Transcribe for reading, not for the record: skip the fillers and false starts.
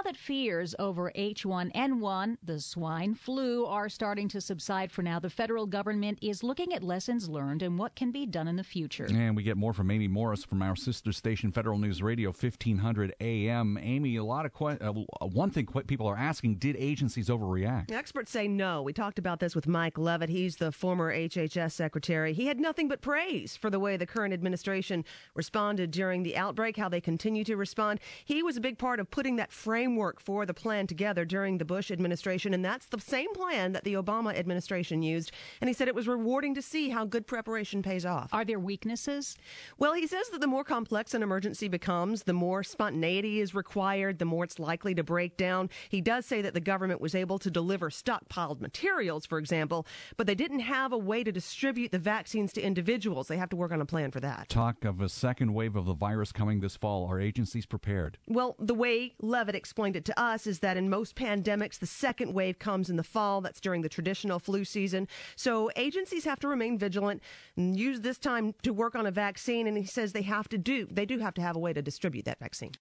that fears over H1N1, the swine flu, are starting to subside for now, the federal government is looking at lessons learned and what can be done in the future. And we get more from Amy Morris from our sister station, Federal News Radio, 1500 AM. Amy, a lot of one thing people are asking, did agencies overreact? Experts say no. We talked about this with Mike Leavitt. He's the former HHS secretary. He had nothing but praise for the way the current administration responded during the outbreak, how they continue to respond. He was a big part of putting that framework for the plan together during the Bush administration, and that's the same plan that the Obama administration used. And he said it was rewarding to see how good preparation pays off. Are there weaknesses? Well, he says that the more complex an emergency becomes, the more spontaneity is required, the more it's likely to break down. He does say that the government was able to deliver stockpiled materials, for example, but they didn't have a way to distribute the vaccines to individuals. They have to work on a plan for that. Talk of a second wave of the virus coming this fall. Are agencies prepared? Well, the way Leavitt explained it to us is that in most pandemics, the second wave comes in the fall. That's during the traditional flu season. So agencies have to remain vigilant and use this time to work on a vaccine. And he says they do have to have a way to distribute that vaccine.